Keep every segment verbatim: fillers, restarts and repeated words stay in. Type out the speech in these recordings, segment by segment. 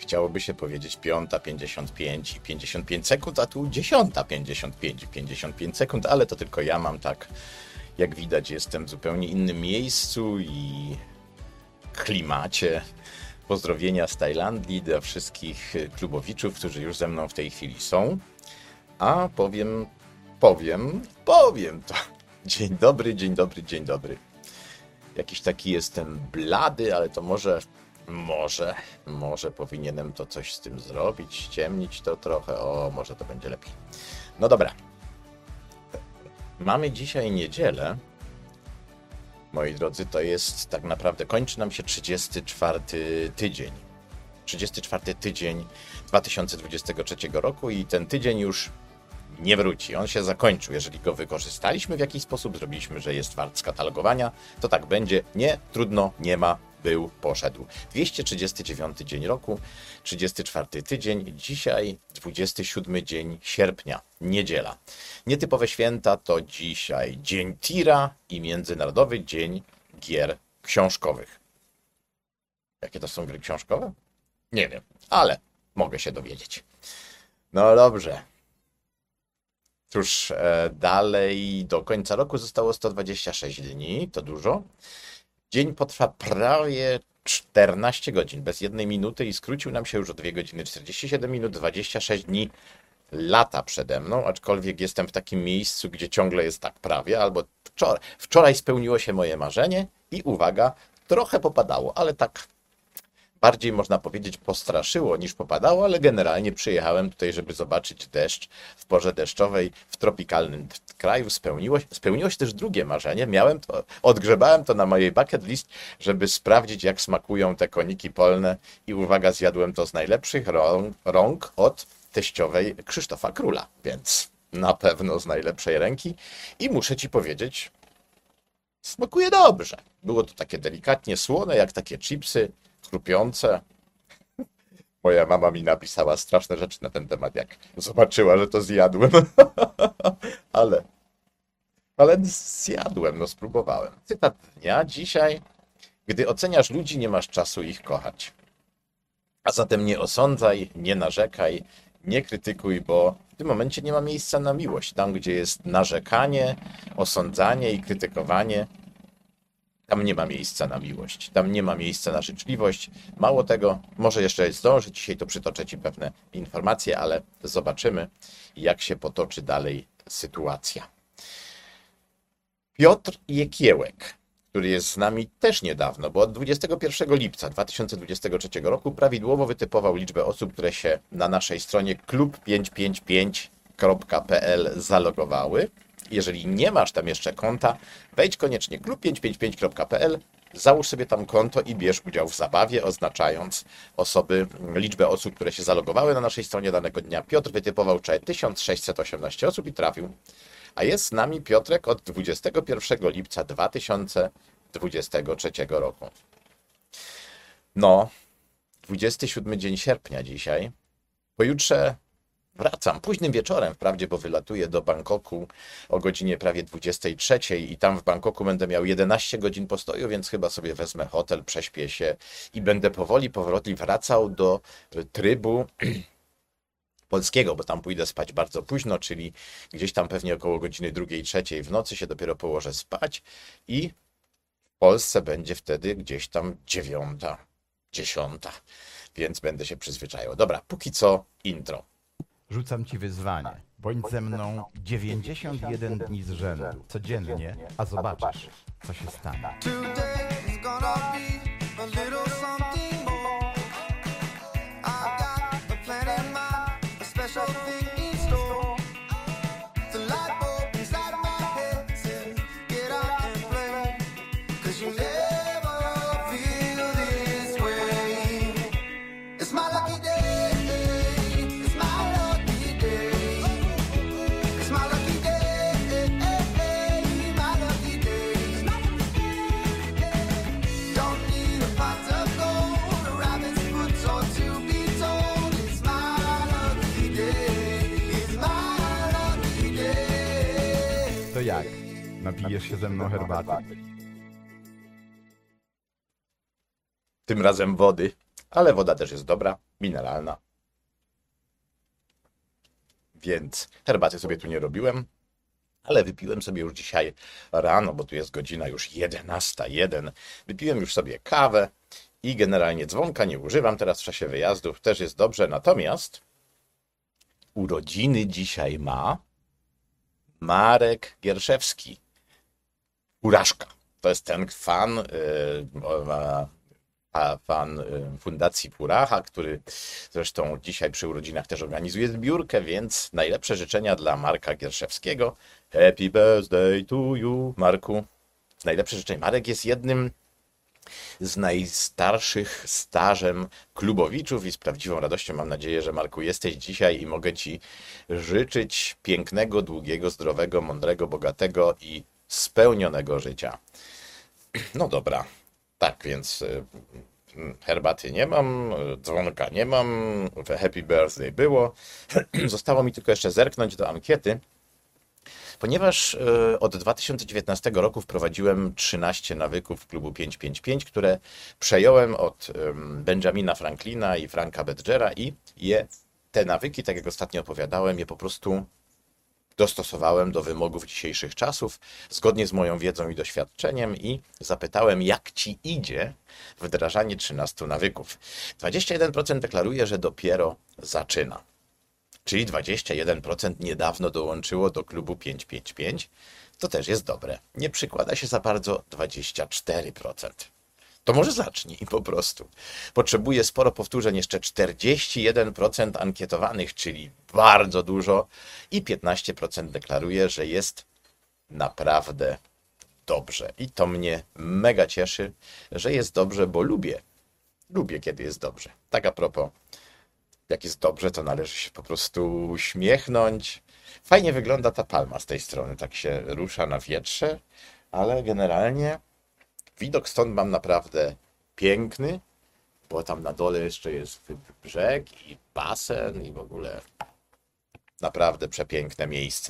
chciałoby się powiedzieć piąta pięćdziesiąt pięć i pięćdziesiąt pięć sekund, a tu dziesiąta pięćdziesiąt pięć i pięćdziesiąt pięć sekund, ale to tylko ja mam tak. Jak widać, jestem w zupełnie innym miejscu i klimacie. Pozdrowienia z Tajlandii dla wszystkich klubowiczów, którzy już ze mną w tej chwili są. A powiem, powiem, powiem to. Dzień dobry, dzień dobry, dzień dobry. Jakiś taki jestem blady, ale to może, może, może powinienem to coś z tym zrobić, ściemnić to trochę. O, może to będzie lepiej. No dobra. Mamy dzisiaj niedzielę. Moi drodzy, to jest tak naprawdę, kończy nam się trzydziesty czwarty tydzień. trzydziesty czwarty tydzień dwa tysiące dwudziestego trzeciego roku i ten tydzień już nie wróci. On się zakończył. Jeżeli go wykorzystaliśmy w jakiś sposób, zrobiliśmy, że jest wart skatalogowania, to tak będzie. Nie, trudno, nie ma, był, poszedł. dwieście trzydziesty dziewiąty dzień roku, trzydziesty czwarty tydzień, dzisiaj dwudziesty siódmy dzień sierpnia, niedziela. Nietypowe święta to dzisiaj Dzień Tira i Międzynarodowy Dzień Gier Książkowych. Jakie to są gry książkowe? Nie wiem, ale mogę się dowiedzieć. No dobrze. Cóż, e, dalej do końca roku zostało sto dwadzieścia sześć dni, to dużo. Dzień potrwa prawie czternaście godzin, bez jednej minuty i skrócił nam się już o dwie godziny czterdzieści siedem minut, dwadzieścia sześć dni lata przede mną, aczkolwiek jestem w takim miejscu, gdzie ciągle jest tak prawie, albo wczoraj, wczoraj spełniło się moje marzenie i uwaga, trochę popadało, ale tak bardziej można powiedzieć postraszyło niż popadało, ale generalnie przyjechałem tutaj, żeby zobaczyć deszcz w porze deszczowej w tropikalnym kraju. Spełniło się, spełniło się też drugie marzenie. Miałem to, odgrzebałem to na mojej bucket list, żeby sprawdzić, jak smakują te koniki polne i uwaga, zjadłem to z najlepszych rąk, rąk od teściowej Krzysztofa Króla, więc na pewno z najlepszej ręki i muszę ci powiedzieć, smakuje dobrze. Było to takie delikatnie słone, jak takie chipsy, chrupiące. Moja mama mi napisała straszne rzeczy na ten temat, jak zobaczyła, że to zjadłem. ale, ale zjadłem, no spróbowałem. Cytat dnia dzisiaj. Gdy oceniasz ludzi, nie masz czasu ich kochać. A zatem nie osądzaj, nie narzekaj, nie krytykuj, bo w tym momencie nie ma miejsca na miłość. Tam, gdzie jest narzekanie, osądzanie i krytykowanie, tam nie ma miejsca na miłość, tam nie ma miejsca na życzliwość. Mało tego, może jeszcze zdążę, dzisiaj to przytoczę ci pewne informacje, ale zobaczymy, jak się potoczy dalej sytuacja. Piotr Jekiełek, który jest z nami też niedawno, bo od dwudziestego pierwszego lipca dwa tysiące dwudziestego trzeciego roku prawidłowo wytypował liczbę osób, które się na naszej stronie klub pięćset pięćdziesiąt pięć kropka p l zalogowały. Jeżeli nie masz tam jeszcze konta, wejdź koniecznie klub pięćset pięćdziesiąt pięć kropka p l, załóż sobie tam konto i bierz udział w zabawie, oznaczając osoby, liczbę osób, które się zalogowały na naszej stronie danego dnia. Piotr wytypował wczoraj tysiąc sześćset osiemnaście osób i trafił. A jest z nami Piotrek od dwudziestego pierwszego lipca dwa tysiące dwudziestego trzeciego roku. No, dwudziesty siódmy dzień sierpnia dzisiaj. Pojutrze wracam późnym wieczorem, wprawdzie, bo wylatuję do Bangkoku o godzinie prawie dwudziestej trzeciej i tam w Bangkoku będę miał jedenaście godzin postoju, więc chyba sobie wezmę hotel, prześpię się i będę powoli, powoli wracał do trybu polskiego, bo tam pójdę spać bardzo późno, czyli gdzieś tam pewnie około godziny drugiej, trzeciej w nocy się dopiero położę spać i w Polsce będzie wtedy gdzieś tam dziewiąta, dziesiąta, więc będę się przyzwyczajał. Dobra, póki co intro. Rzucam ci wyzwanie. Bądź ze mną dziewięćdziesiąt jeden dni z rzędu, codziennie, a zobaczysz, co się stanie. To jak? Napijesz się ze mną herbaty? Tym razem wody. ale woda też jest dobra, mineralna. Więc herbaty sobie tu nie robiłem, ale wypiłem sobie już dzisiaj rano, bo tu jest godzina już jedenasta jeden. Wypiłem już sobie kawę i generalnie dzwonka nie używam teraz w czasie wyjazdów, też jest dobrze. Natomiast urodziny dzisiaj ma Marek Gierszewski. Uraszka. To jest ten fan, yy, fan Fundacji Puracha, który zresztą dzisiaj przy urodzinach też organizuje zbiórkę, więc najlepsze życzenia dla Marka Gierszewskiego. Happy birthday to you, Marku. Najlepsze życzenia. Marek jest jednym z najstarszych stażem klubowiczów i z prawdziwą radością mam nadzieję, że Marku jesteś dzisiaj i mogę Ci życzyć pięknego, długiego, zdrowego, mądrego, bogatego i spełnionego życia. No dobra, tak więc herbaty nie mam, dzwonka nie mam, happy birthday było. Zostało mi tylko jeszcze zerknąć do ankiety, ponieważ od dwa tysiące dziewiętnastego roku wprowadziłem trzynaście nawyków klubu pięć pięć pięć, które przejąłem od Benjamina Franklina i Franka Badgera i je, te nawyki, tak jak ostatnio opowiadałem, je po prostu dostosowałem do wymogów dzisiejszych czasów, zgodnie z moją wiedzą i doświadczeniem i zapytałem, jak Ci idzie wdrażanie trzynastu nawyków. dwadzieścia jeden procent deklaruje, że dopiero zaczyna. Czyli dwadzieścia jeden procent niedawno dołączyło do klubu pięć pięć pięć. To też jest dobre. Nie przykłada się za bardzo dwadzieścia cztery procent. To może zacznij po prostu. Potrzebuje sporo powtórzeń, jeszcze czterdzieści jeden procent ankietowanych, czyli bardzo dużo i piętnaście procent deklaruje, że jest naprawdę dobrze. I to mnie mega cieszy, że jest dobrze, bo lubię. Lubię, kiedy jest dobrze. Tak a propos, jak jest dobrze, to należy się po prostu uśmiechnąć. Fajnie wygląda ta palma z tej strony, tak się rusza na wietrze, ale generalnie widok stąd mam naprawdę piękny, bo tam na dole jeszcze jest brzeg i basen i w ogóle naprawdę przepiękne miejsce.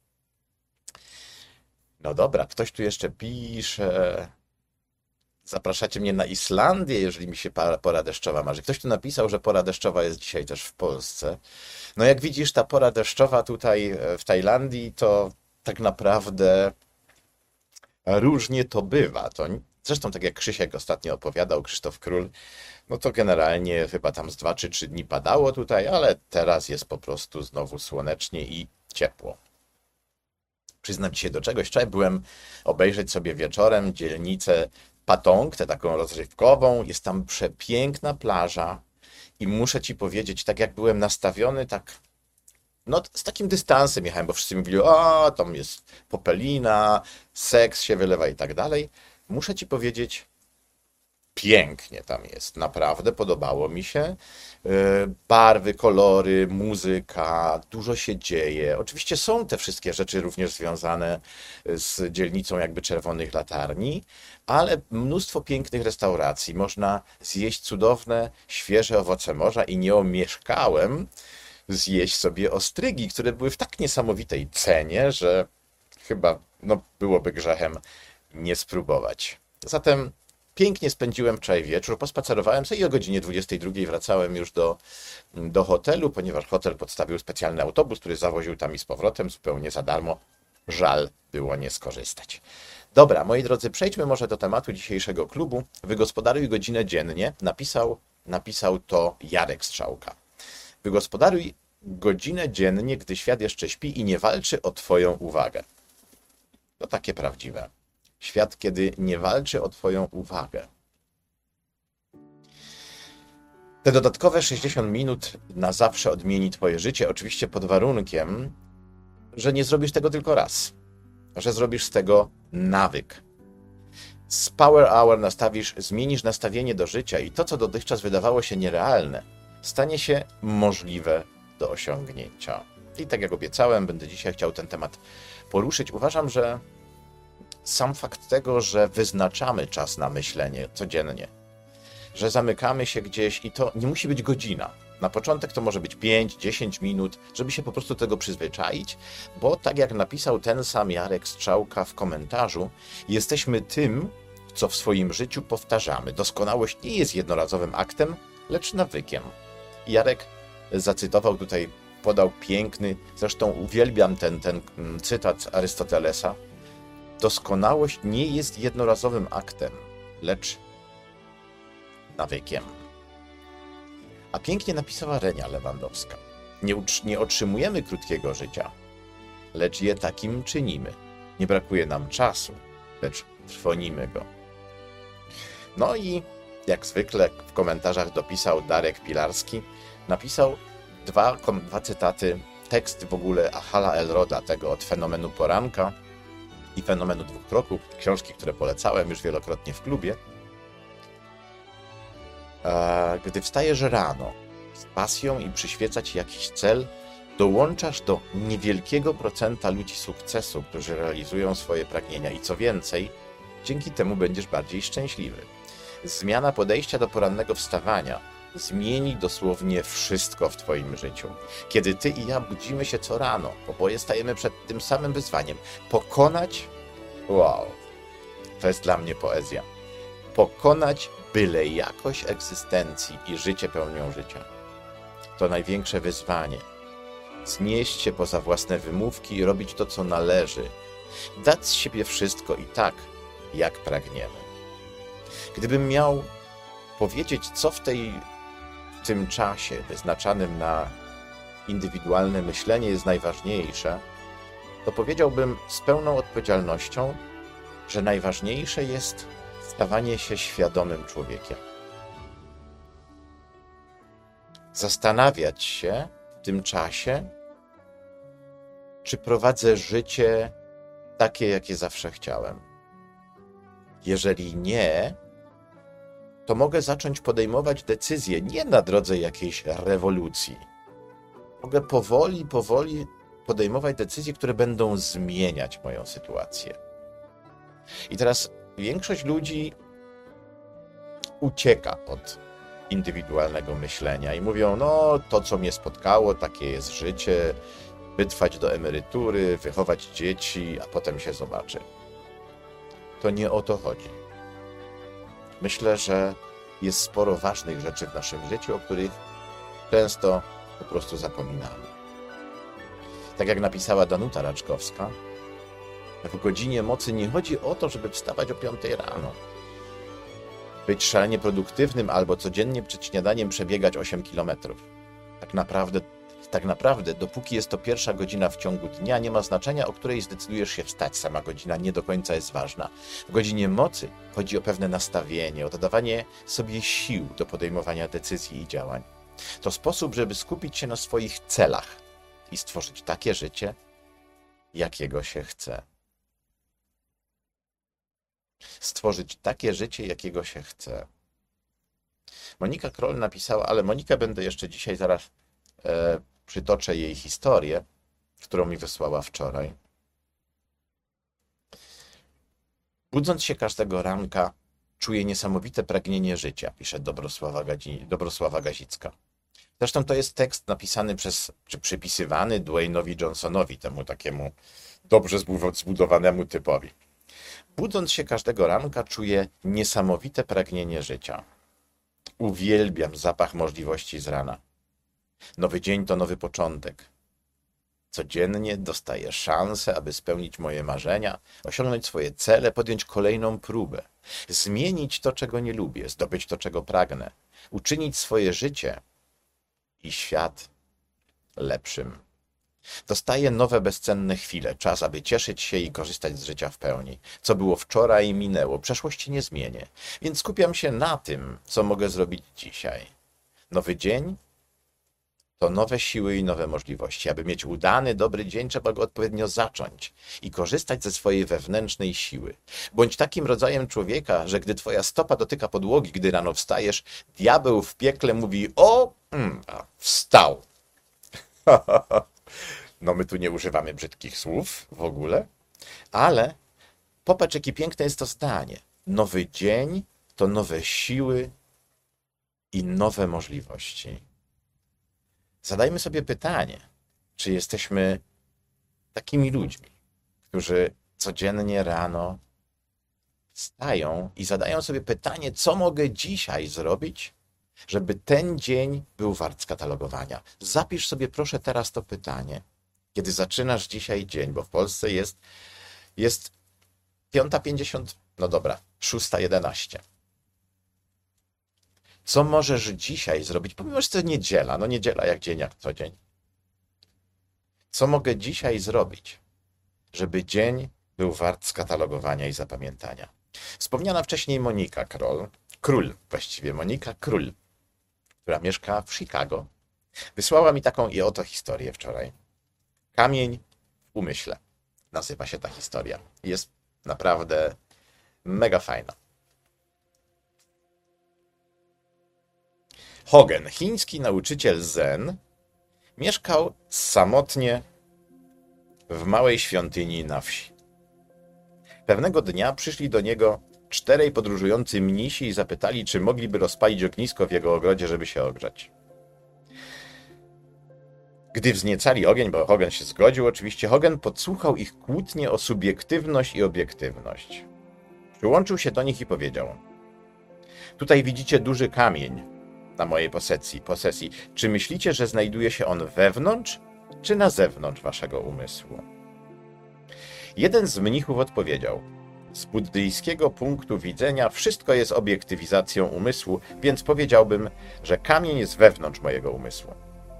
No dobra, ktoś tu jeszcze pisze. Zapraszacie mnie na Islandię, jeżeli mi się pora deszczowa marzy. Ktoś tu napisał, że pora deszczowa jest dzisiaj też w Polsce. No jak widzisz, ta pora deszczowa tutaj w Tajlandii, to tak naprawdę różnie to bywa. To zresztą tak jak Krzysiek ostatnio opowiadał, Krzysztof Król, no to generalnie chyba tam z dwa czy trzy dni padało tutaj, ale teraz jest po prostu znowu słonecznie i ciepło. Przyznam Ci się do czegoś, wczoraj byłem obejrzeć sobie wieczorem dzielnicę Patong, tę taką rozrywkową, jest tam przepiękna plaża i muszę Ci powiedzieć, tak jak byłem nastawiony, tak no z takim dystansem jechałem, bo wszyscy mówili, o, tam jest popelina, seks się wylewa i tak dalej. Muszę Ci powiedzieć, pięknie tam jest, naprawdę podobało mi się. Barwy, kolory, muzyka, dużo się dzieje. Oczywiście są te wszystkie rzeczy również związane z dzielnicą jakby Czerwonych Latarni, ale mnóstwo pięknych restauracji. Można zjeść cudowne, świeże owoce morza i nie omieszkałem zjeść sobie ostrygi, które były w tak niesamowitej cenie, że chyba no, byłoby grzechem nie spróbować. Zatem pięknie spędziłem wczoraj wieczór, pospacerowałem sobie i o godzinie dwudziestej drugiej wracałem już do, do hotelu, ponieważ hotel podstawił specjalny autobus, który zawoził tam i z powrotem zupełnie za darmo. Żal było nie skorzystać. Dobra, moi drodzy, przejdźmy może do tematu dzisiejszego klubu. Wygospodaruj godzinę dziennie. Napisał, napisał to Jarek Strzałka. Wygospodaruj godzinę dziennie, gdy świat jeszcze śpi i nie walczy o Twoją uwagę. To takie prawdziwe. Świat, kiedy nie walczy o Twoją uwagę. Te dodatkowe sześćdziesiąt minut na zawsze odmieni Twoje życie, oczywiście pod warunkiem, że nie zrobisz tego tylko raz, że zrobisz z tego nawyk. Z Power Hour nastawisz, zmienisz nastawienie do życia i to, co dotychczas wydawało się nierealne, stanie się możliwe do osiągnięcia. I tak jak obiecałem, będę dzisiaj chciał ten temat poruszyć. Uważam, że sam fakt tego, że wyznaczamy czas na myślenie codziennie, że zamykamy się gdzieś i to nie musi być godzina. Na początek to może być pięć dziesięć minut, żeby się po prostu do tego przyzwyczaić, bo tak jak napisał ten sam Jarek Strzałka w komentarzu, jesteśmy tym, co w swoim życiu powtarzamy. Doskonałość nie jest jednorazowym aktem, lecz nawykiem. Jarek zacytował tutaj, podał piękny, zresztą uwielbiam ten, ten cytat Arystotelesa. Doskonałość nie jest jednorazowym aktem, lecz nawykiem. A pięknie napisała Renia Lewandowska. Nie, nie otrzymujemy krótkiego życia, lecz je takim czynimy. Nie brakuje nam czasu, lecz trwonimy go. No i jak zwykle w komentarzach dopisał Darek Pilarski, napisał dwa, dwa cytaty, tekst w ogóle Hala Elroda, tego od Fenomenu Poranka i Fenomenu Dwóch Kroków, książki, które polecałem już wielokrotnie w klubie. Gdy wstajesz rano z pasją i przyświeca ci jakiś cel, dołączasz do niewielkiego procenta ludzi sukcesu, którzy realizują swoje pragnienia i co więcej, dzięki temu będziesz bardziej szczęśliwy. Zmiana podejścia do porannego wstawania zmieni dosłownie wszystko w twoim życiu. Kiedy ty i ja budzimy się co rano, oboje stajemy przed tym samym wyzwaniem. Pokonać, wow, to jest dla mnie poezja, pokonać byle jakość egzystencji i życie pełnią życia. To największe wyzwanie. Znieść się poza własne wymówki i robić to, co należy. Dać z siebie wszystko i tak, jak pragniemy. Gdybym miał powiedzieć, co w tej, w tym czasie wyznaczanym na indywidualne myślenie jest najważniejsze, to powiedziałbym z pełną odpowiedzialnością, że najważniejsze jest stawanie się świadomym człowiekiem. Zastanawiać się w tym czasie, czy prowadzę życie takie, jakie zawsze chciałem. Jeżeli nie, to mogę zacząć podejmować decyzje nie na drodze jakiejś rewolucji. Mogę powoli, powoli podejmować decyzje, które będą zmieniać moją sytuację. I teraz większość ludzi ucieka od indywidualnego myślenia i mówią, no to, co mnie spotkało, takie jest życie, wytrwać do emerytury, wychować dzieci, a potem się zobaczy. To nie o to chodzi. Myślę, że jest sporo ważnych rzeczy w naszym życiu, o których często po prostu zapominamy. Tak jak napisała Danuta Raczkowska, w godzinie mocy nie chodzi o to, żeby wstawać o piątej rano, być szalenie produktywnym albo codziennie przed śniadaniem przebiegać osiem kilometrów. Tak naprawdę, tak naprawdę, dopóki jest to pierwsza godzina w ciągu dnia, nie ma znaczenia, o której zdecydujesz się wstać. Sama godzina nie do końca jest ważna. W godzinie mocy chodzi o pewne nastawienie, o dodawanie sobie sił do podejmowania decyzji i działań. To sposób, żeby skupić się na swoich celach i stworzyć takie życie, jakiego się chce. Stworzyć takie życie, jakiego się chce. Monika Kroll napisała, ale Monikę będę jeszcze dzisiaj zaraz e, przytoczę jej historię, którą mi wysłała wczoraj. Budząc się każdego ranka, czuję niesamowite pragnienie życia, pisze Dobrosława, Gadzi, Dobrosława Gazicka. Zresztą to jest tekst napisany przez, czy przypisywany Dwayne'owi Johnsonowi, temu takiemu dobrze zbudowanemu typowi. Budząc się każdego ranka, czuję niesamowite pragnienie życia. Uwielbiam zapach możliwości z rana. Nowy dzień to nowy początek. Codziennie dostaję szansę, aby spełnić moje marzenia, osiągnąć swoje cele, podjąć kolejną próbę, zmienić to, czego nie lubię, zdobyć to, czego pragnę, uczynić swoje życie i świat lepszym. Dostaję nowe, bezcenne chwile, czas, aby cieszyć się i korzystać z życia w pełni. Co było wczoraj, minęło, przeszłości nie zmienię, więc skupiam się na tym, co mogę zrobić dzisiaj. Nowy dzień to nowe siły i nowe możliwości. Aby mieć udany, dobry dzień, trzeba go odpowiednio zacząć i korzystać ze swojej wewnętrznej siły. Bądź takim rodzajem człowieka, że gdy twoja stopa dotyka podłogi, gdy rano wstajesz, diabeł w piekle mówi: o, mm, wstał. No my tu nie używamy brzydkich słów w ogóle, ale popatrz, jakie piękne jest to zdanie. Nowy dzień to nowe siły i nowe możliwości. Zadajmy sobie pytanie, czy jesteśmy takimi ludźmi, którzy codziennie rano wstają i zadają sobie pytanie, co mogę dzisiaj zrobić, żeby ten dzień był wart skatalogowania. Zapisz sobie proszę teraz to pytanie, kiedy zaczynasz dzisiaj dzień, bo w Polsce jest, jest piąta pięćdziesiąt, no dobra, szósta jedenaście. Co możesz dzisiaj zrobić, pomimo że to niedziela, no niedziela jak dzień, jak co dzień. Co mogę dzisiaj zrobić, żeby dzień był wart skatalogowania i zapamiętania? Wspomniana wcześniej Monika Król, Król właściwie, Monika Król, która mieszka w Chicago, wysłała mi taką i oto historię wczoraj. Kamień w umyśle nazywa się ta historia. Jest naprawdę mega fajna. Hogen, chiński nauczyciel zen, mieszkał samotnie w małej świątyni na wsi. Pewnego dnia przyszli do niego czterej podróżujący mnisi i zapytali, czy mogliby rozpalić ognisko w jego ogrodzie, żeby się ogrzać. Gdy wzniecali ogień, bo Hogen się zgodził, oczywiście Hogen podsłuchał ich kłótnie o subiektywność i obiektywność. Przyłączył się do nich i powiedział: tutaj widzicie duży kamień na mojej posesji. posesji. Czy myślicie, że znajduje się on wewnątrz, czy na zewnątrz waszego umysłu? Jeden z mnichów odpowiedział: z buddyjskiego punktu widzenia wszystko jest obiektywizacją umysłu, więc powiedziałbym, że kamień jest wewnątrz mojego umysłu.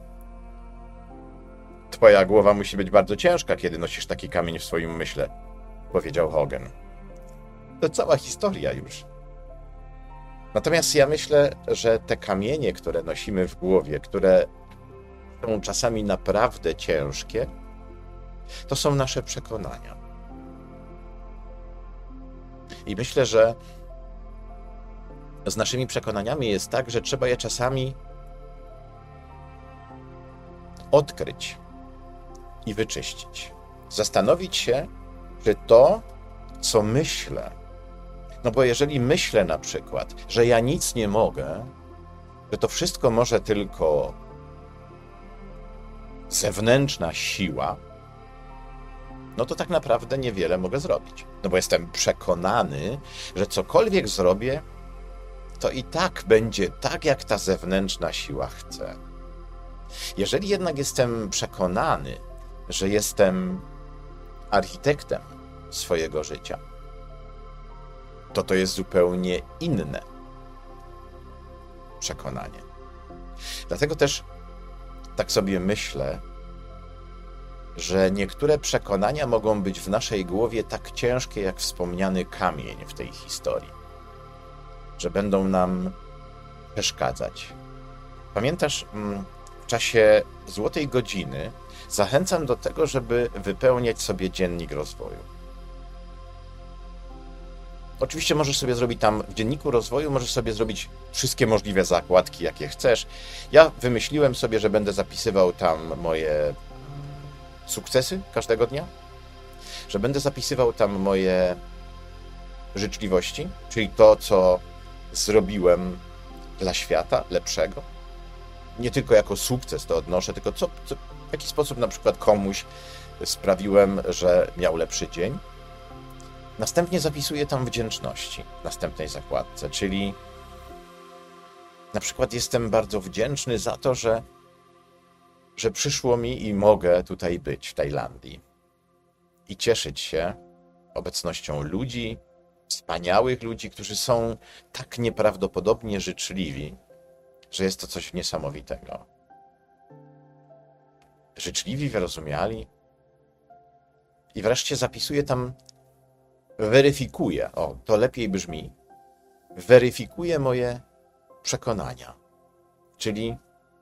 Twoja głowa musi być bardzo ciężka, kiedy nosisz taki kamień w swoim umyśle, powiedział Hogen. To cała historia już. Natomiast ja myślę, że te kamienie, które nosimy w głowie, które są czasami naprawdę ciężkie, to są nasze przekonania. I myślę, że z naszymi przekonaniami jest tak, że trzeba je czasami odkryć i wyczyścić. Zastanowić się, czy to, co myślę, no bo jeżeli myślę na przykład, że ja nic nie mogę, że to wszystko może tylko zewnętrzna siła, no to tak naprawdę niewiele mogę zrobić. No bo jestem przekonany, że cokolwiek zrobię, to i tak będzie tak, jak ta zewnętrzna siła chce. Jeżeli jednak jestem przekonany, że jestem architektem swojego życia, to to jest zupełnie inne przekonanie. Dlatego też tak sobie myślę, że niektóre przekonania mogą być w naszej głowie tak ciężkie, jak wspomniany kamień w tej historii, że będą nam przeszkadzać. Pamiętasz, w czasie Złotej Godziny zachęcam do tego, żeby wypełniać sobie dziennik rozwoju. Oczywiście możesz sobie zrobić tam w dzienniku rozwoju, możesz sobie zrobić wszystkie możliwe zakładki, jakie chcesz. Ja wymyśliłem sobie, że będę zapisywał tam moje sukcesy każdego dnia, że będę zapisywał tam moje życzliwości, czyli to, co zrobiłem dla świata lepszego. Nie tylko jako sukces to odnoszę, tylko co, co, w jaki sposób na przykład komuś sprawiłem, że miał lepszy dzień. Następnie zapisuję tam wdzięczności w następnej zakładce, czyli na przykład jestem bardzo wdzięczny za to, że, że przyszło mi i mogę tutaj być w Tajlandii i cieszyć się obecnością ludzi, wspaniałych ludzi, którzy są tak nieprawdopodobnie życzliwi, że jest to coś niesamowitego. Życzliwi, wyrozumiali. I wreszcie zapisuję tam, weryfikuję, o, to lepiej brzmi, weryfikuję moje przekonania. Czyli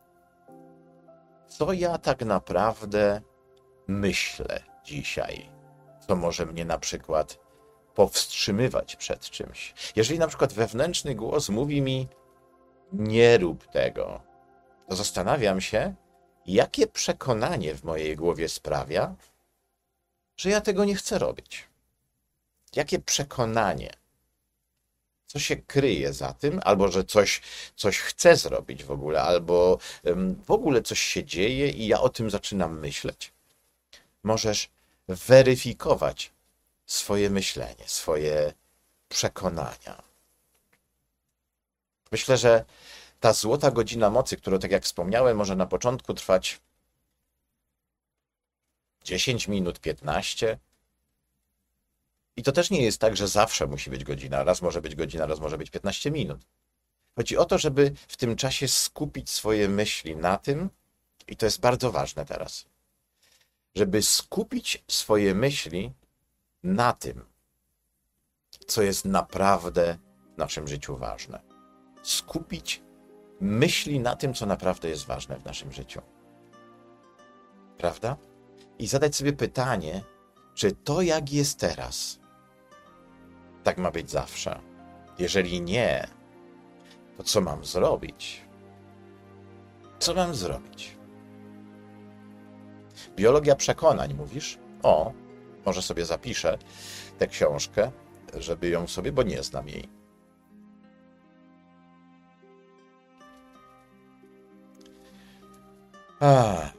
co ja tak naprawdę myślę dzisiaj, co może mnie na przykład powstrzymywać przed czymś. Jeżeli na przykład wewnętrzny głos mówi mi, nie rób tego, to zastanawiam się, jakie przekonanie w mojej głowie sprawia, że ja tego nie chcę robić. Jakie przekonanie, co się kryje za tym, albo że coś, coś chcę zrobić w ogóle, albo w ogóle coś się dzieje i ja o tym zaczynam myśleć. Możesz weryfikować swoje myślenie, swoje przekonania. Myślę, że ta złota godzina mocy, którą, tak jak wspomniałem, może na początku trwać dziesięć minut, piętnaście. I to też nie jest tak, że zawsze musi być godzina. Raz może być godzina, raz może być piętnaście minut. Chodzi o to, żeby w tym czasie skupić swoje myśli na tym, i to jest bardzo ważne teraz, żeby skupić swoje myśli na tym, co jest naprawdę w naszym życiu ważne. Skupić myśli na tym, co naprawdę jest ważne w naszym życiu. Prawda? I zadać sobie pytanie, czy to, jak jest teraz, tak ma być zawsze? Jeżeli nie, to co mam zrobić? Co mam zrobić? Biologia przekonań, mówisz? O, może sobie zapiszę tę książkę, żeby ją sobie, bo nie znam jej. A.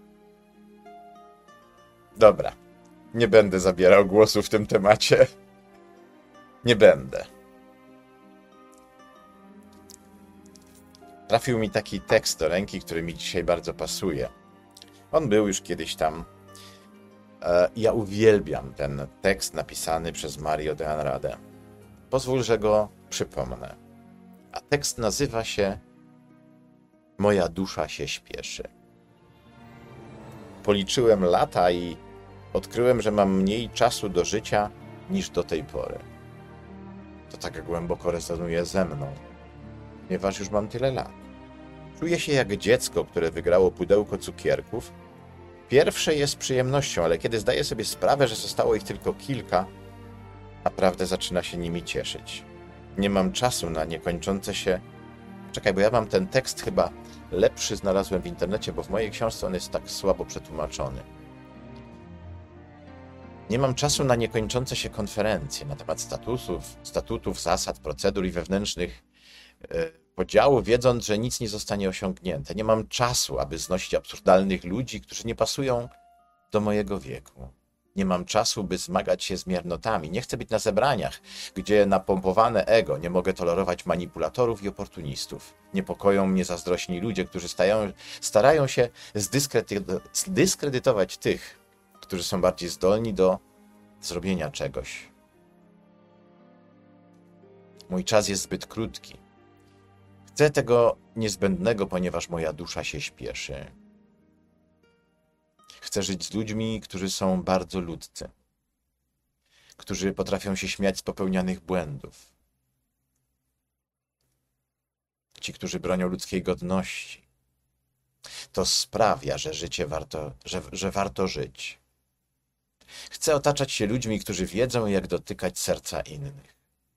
Dobra, nie będę zabierał głosu w tym temacie. Nie będę. Trafił mi taki tekst do ręki, który mi dzisiaj bardzo pasuje. On był już kiedyś tam. Ja uwielbiam ten tekst napisany przez Mario de Andrade. Pozwól, że go przypomnę. A tekst nazywa się Moja dusza się śpieszy. Policzyłem lata i odkryłem, że mam mniej czasu do życia niż do tej pory. To tak głęboko rezonuje ze mną, ponieważ już mam tyle lat. Czuję się jak dziecko, które wygrało pudełko cukierków. Pierwsze jest przyjemnością, ale kiedy zdaję sobie sprawę, że zostało ich tylko kilka, naprawdę zaczyna się nimi cieszyć. Nie mam czasu na niekończące się... Czekaj, bo ja mam ten tekst chyba lepszy znalazłem w internecie, bo w mojej książce on jest tak słabo przetłumaczony. Nie mam czasu na niekończące się konferencje na temat statusów, statutów, zasad, procedur i wewnętrznych yy, podziałów, wiedząc, że nic nie zostanie osiągnięte. Nie mam czasu, aby znosić absurdalnych ludzi, którzy nie pasują do mojego wieku. Nie mam czasu, by zmagać się z miernotami. Nie chcę być na zebraniach, gdzie napompowane ego. Nie mogę tolerować manipulatorów i oportunistów. Niepokoją mnie zazdrośni ludzie, którzy stają, starają się zdyskredyto- zdyskredytować tych, którzy są bardziej zdolni do zrobienia czegoś. Mój czas jest zbyt krótki. Chcę tego niezbędnego, ponieważ moja dusza się śpieszy. Chcę żyć z ludźmi, którzy są bardzo ludzcy, którzy potrafią się śmiać z popełnianych błędów. Ci, którzy bronią ludzkiej godności. To sprawia, że życie warto, że, że warto żyć. Chcę otaczać się ludźmi, którzy wiedzą, jak dotykać serca innych.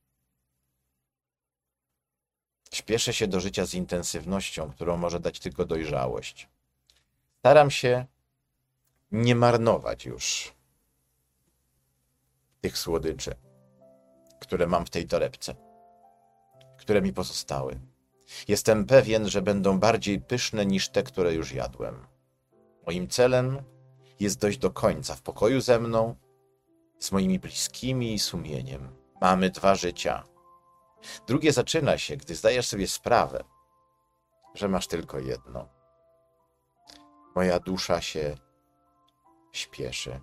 Śpieszę się do życia z intensywnością, którą może dać tylko dojrzałość. Staram się nie marnować już tych słodyczy, które mam w tej torebce, które mi pozostały. Jestem pewien, że będą bardziej pyszne niż te, które już jadłem. Moim celem jest dojść do końca w pokoju ze mną, z moimi bliskimi i sumieniem. Mamy dwa życia. Drugie zaczyna się, gdy zdajesz sobie sprawę, że masz tylko jedno. Moja dusza się śpieszy.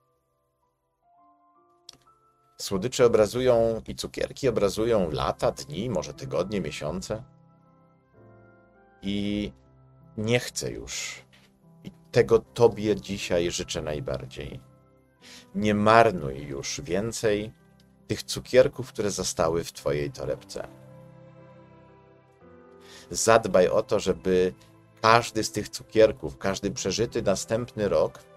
Słodycze obrazują i cukierki obrazują lata, dni, może tygodnie, miesiące. I nie chcę już. I tego Tobie dzisiaj życzę najbardziej. Nie marnuj już więcej tych cukierków, które zostały w Twojej torebce. Zadbaj o to, żeby każdy z tych cukierków, każdy przeżyty następny rok